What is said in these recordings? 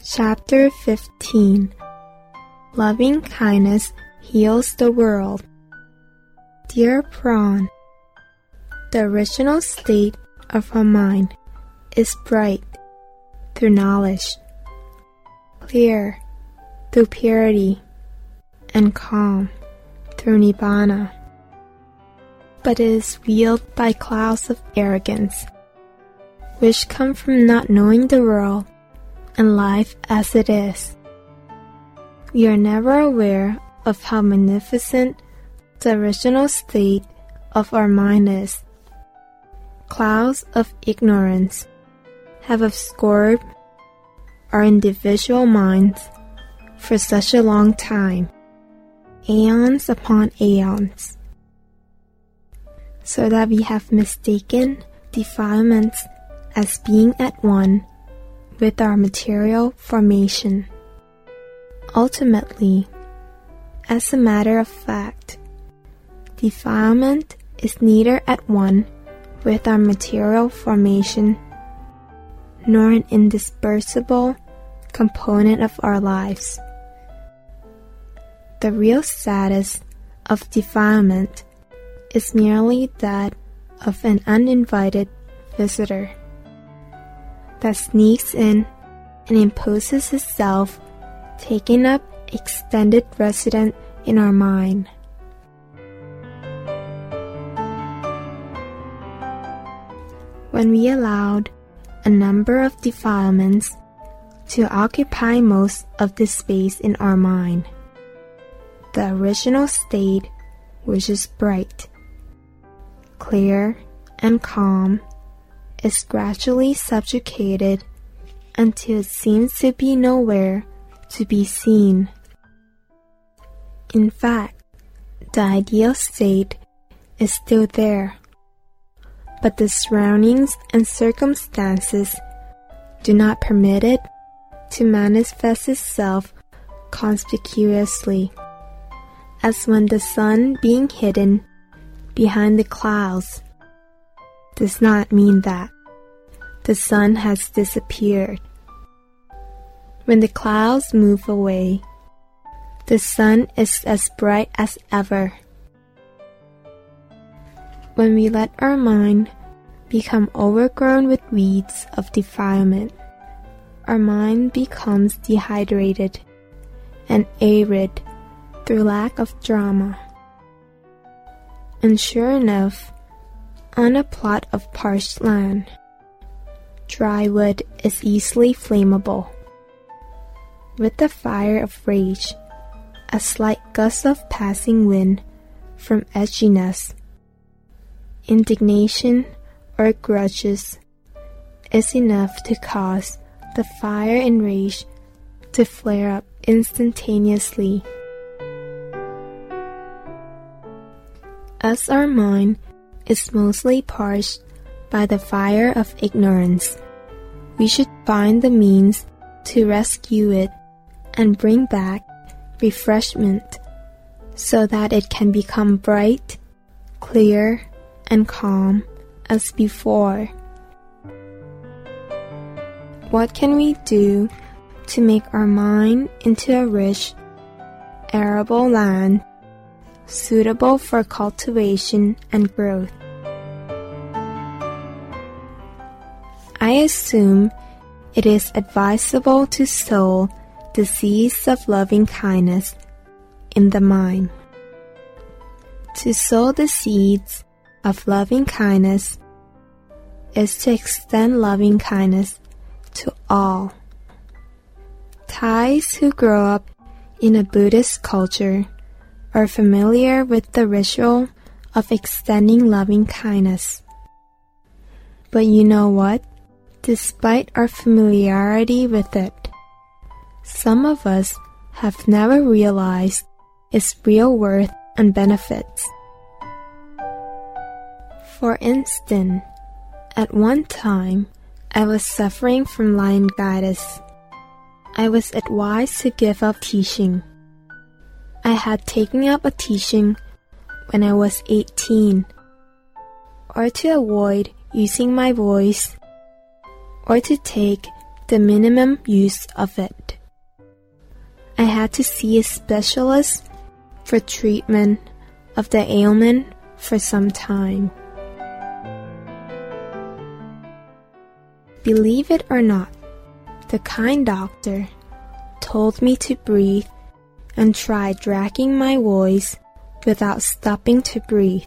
Chapter 15. Loving kindness heals the world. Dear Prawn, the original state of our mind is bright through knowledge, clear through purity, and calm through nibbana. But it is veiled by clouds of arrogance, which come from not knowing the world and life as it is. We are never aware of how magnificent the original state of our mind is. Clouds of ignorance have obscured our individual minds for such a long time, aeons upon aeons, so that we have mistaken defilements as being at one with our material formation. Ultimately, as a matter of fact, defilement is neither at one with our material formation nor an indispensable component of our lives. The real status of defilement is merely that of an uninvited visitor that sneaks in and imposes itself, taking up extended residence in our mind. When we allowed a number of defilements to occupy most of the space in our mind, the original state, which is bright, clear, and calm, is gradually subjugated until it seems to be nowhere to be seen. In fact, the ideal state is still there, but the surroundings and circumstances do not permit it to manifest itself conspicuously, as when the sun being hidden behind the clouds does not mean that the sun has disappeared. When the clouds move away, the sun is as bright as ever. When we let our mind become overgrown with weeds of defilement, our mind becomes dehydrated and arid through lack of drama. And sure enough, on a plot of parched land, dry wood is easily flammable. With the fire of rage, a slight gust of passing wind from edginess, indignation, or grudges is enough to cause the fire and rage to flare up instantaneously. As our mind is mostly parched by the fire of ignorance, we should find the means to rescue it and bring back refreshment so that it can become bright, clear, and calm as before. What can we do to make our mind into a rich, arable land suitable for cultivation and growth? I assume it is advisable to sow the seeds of loving kindness in the mind. To sow the seeds of loving kindness is to extend loving kindness to all. Thais who grow up in a Buddhist culture are familiar with the ritual of extending loving kindness. But you know what? Despite our familiarity with it, some of us have never realized its real worth and benefits. For instance, at one time, I was suffering from laryngitis. I was advised to give up teaching. I had taken up a teaching when I was 18, or to avoid using my voice, or to take the minimum use of it. I had to see a specialist for treatment of the ailment for some time. Believe it or not, the kind doctor told me to breathe and try dragging my voice without stopping to breathe.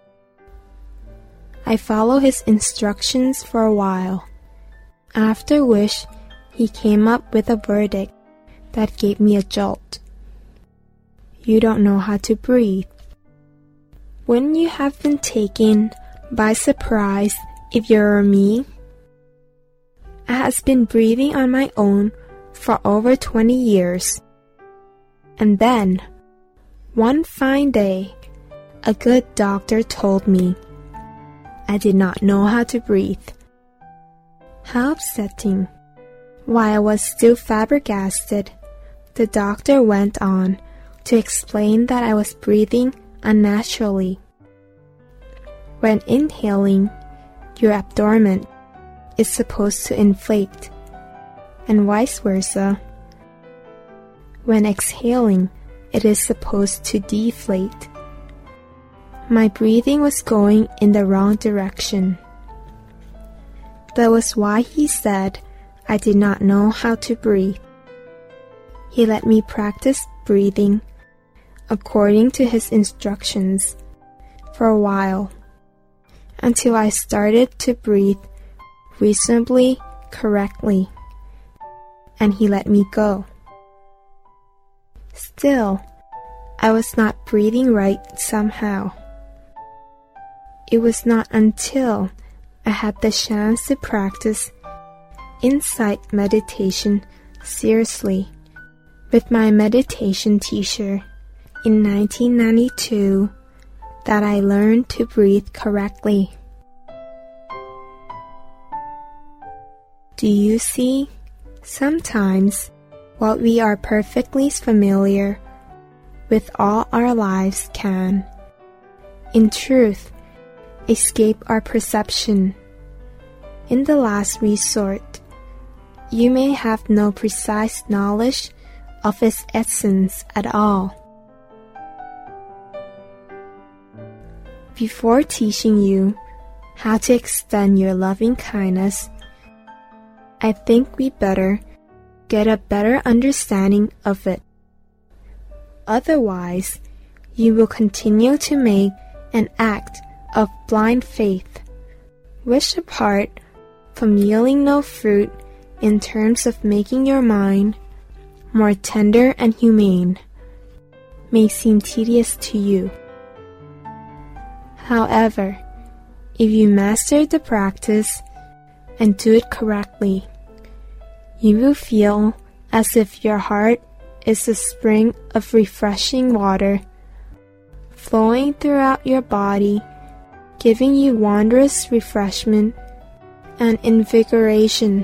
I followed his instructions for a while, after which he came up with a verdict that gave me a jolt. You don't know how to breathe. Wouldn't you have been taken by surprise if you were me? I have been breathing on my own for over 20 years. And then, one fine day, a good doctor told me I did not know how to breathe. How upsetting. While I was still flabbergasted, the doctor went on to explain that I was breathing unnaturally. When inhaling, your abdomen is supposed to inflate, and vice versa. When exhaling, it is supposed to deflate. My breathing was going in the wrong direction. That was why he said I did not know how to breathe. He let me practice breathing according to his instructions for a while, until I started to breathe reasonably correctly, and he let me go. Still, I was not breathing right somehow. It was not until I had the chance to practice insight meditation seriously with my meditation teacher in 1992 that I learned to breathe correctly. Do you see? Sometimes what we are perfectly familiar with all our lives can, in truth, escape our perception. In the last resort, you may have no precise knowledge of its essence at all. Before teaching you how to extend your loving kindness, I think we better get a better understanding of it. Otherwise, you will continue to make an act of blind faith, which apart from yielding no fruit in terms of making your mind more tender and humane, may seem tedious to you. However, if you master the practice and do it correctly, you will feel as if your heart is a spring of refreshing water flowing throughout your body, giving you wondrous refreshment and invigoration.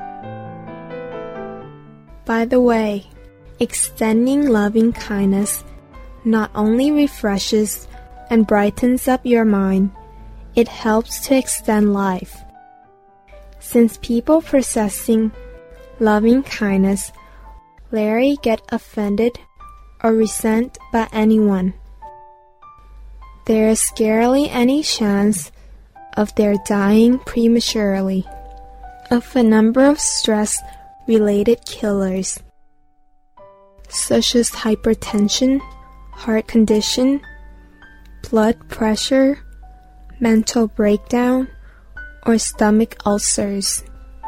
By the way, extending loving kindness not only refreshes and brightens up your mind, it helps to extend life. Since people possessing loving kindness rarely get offended or resent by anyone, there is scarcely any chance of their dying prematurely of a number of stress-related killers, such as hypertension, heart condition, blood pressure, mental breakdown, or stomach ulcers.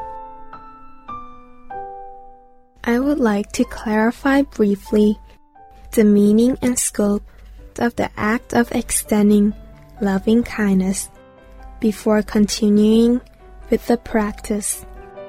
I would like to clarify briefly the meaning and scope of the act of extending loving kindness before continuing with the practice.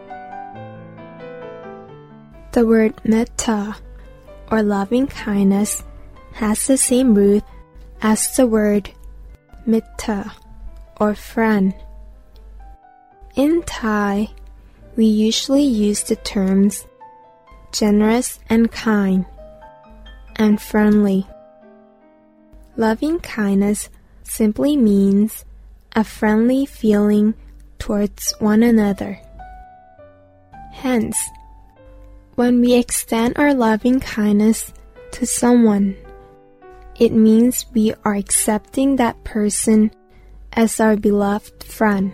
The word metta, or loving kindness, has the same root as the word mitta, or friend. In Thai, we usually use the terms generous and kind, and friendly. Loving kindness simply means a friendly feeling towards one another. Hence, when we extend our loving kindness to someone, it means we are accepting that person as our beloved friend.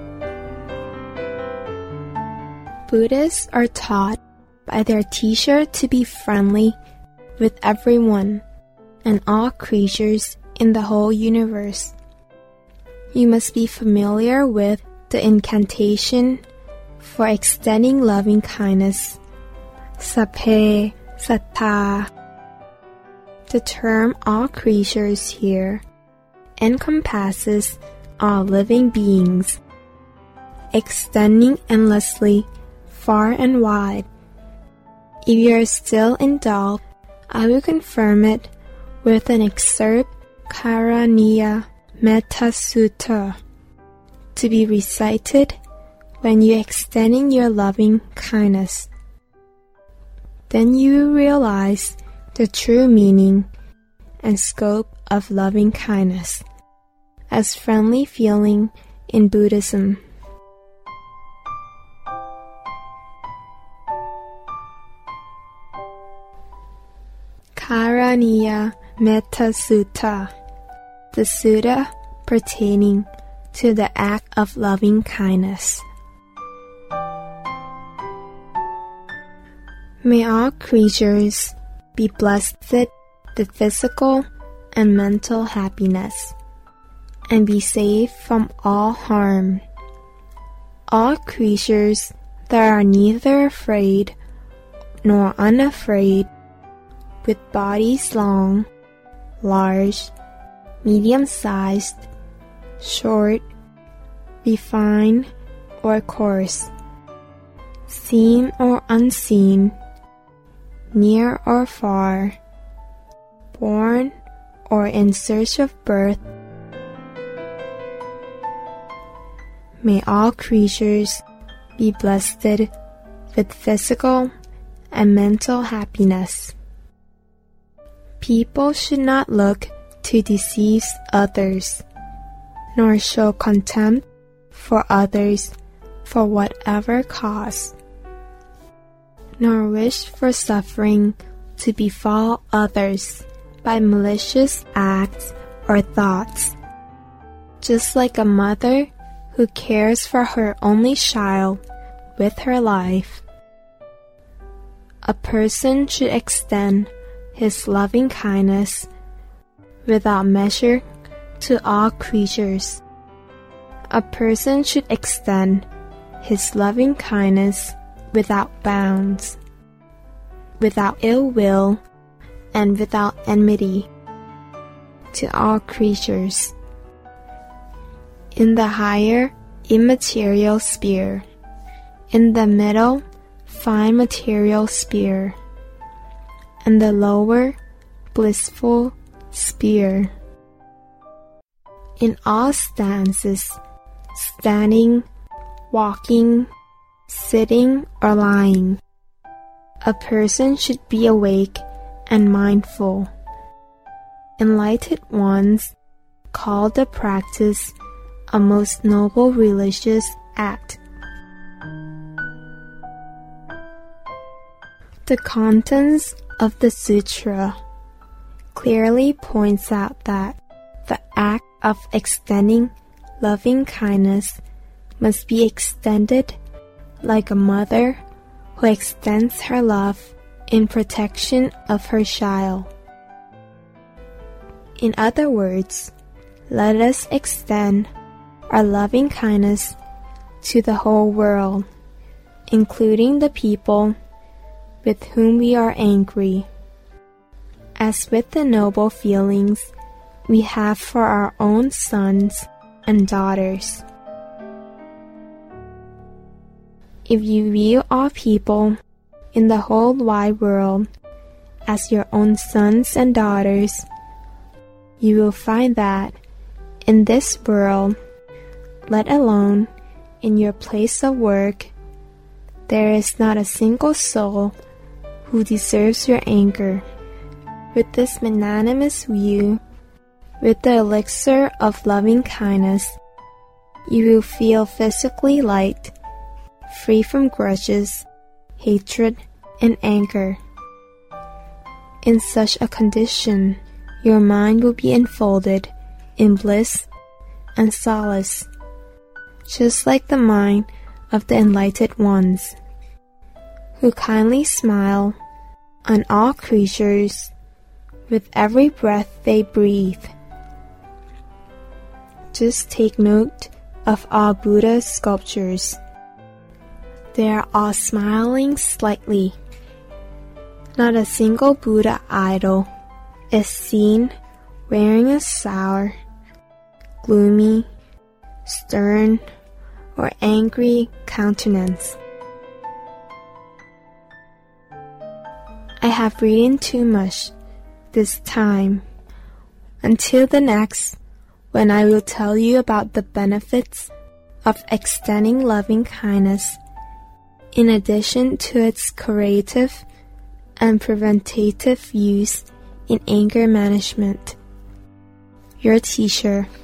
Buddhists are taught by their teacher to be friendly with everyone and all creatures in the whole universe. You must be familiar with the incantation for extending loving kindness, Sapphe Sattha. The term all creatures here encompasses all living beings, extending endlessly far and wide. If you are still in doubt, I will confirm it with an excerpt Karaniya Metta Sutta to be recited when you are extending your loving kindness. Then you will realize the true meaning and scope of loving kindness as friendly feeling in Buddhism. Karaniya Metta Sutta, the sutta pertaining to the act of loving kindness. May all creatures be blessed with physical and mental happiness, and be safe from all harm. All creatures that are neither afraid nor unafraid, with bodies long, large, medium-sized, short, refined, or coarse, seen or unseen, near or far, born or in search of birth. May all creatures be blessed with physical and mental happiness. People should not look to deceive others, nor show contempt for others for whatever cause, nor wish for suffering to befall others by malicious acts or thoughts. Just like a mother who cares for her only child with her life, a person should extend his loving kindness without measure to all creatures. A person should extend his loving kindness without bounds, without ill will, and without enmity to all creatures. In the higher immaterial sphere, in the middle fine material sphere, and the lower blissful sphere. In all stances, standing, walking, sitting, or lying, a person should be awake and mindful. Enlightened ones call the practice a most noble religious act. The contents of the sutra clearly points out that the act of extending loving kindness must be extended like a mother who extends her love in protection of her child. In other words, let us extend our loving kindness to the whole world, including the people with whom we are angry, as with the noble feelings we have for our own sons and daughters. If you view all people in the whole wide world as your own sons and daughters, you will find that in this world, let alone in your place of work, there is not a single soul who deserves your anger. With this magnanimous view, with the elixir of loving kindness, you will feel physically light, free from grudges hatred, and anger. In such a condition, your mind will be enfolded in bliss and solace, just like the mind of the enlightened ones, who kindly smile on all creatures with every breath they breathe. Just take note of all Buddha sculptures. They are all smiling slightly. Not a single Buddha idol is seen wearing a sour, gloomy, stern, or angry countenance. I have reading too much this time. Until the next, when I will tell you about the benefits of extending loving kindness in addition to its curative and preventative use in anger management. Your teacher.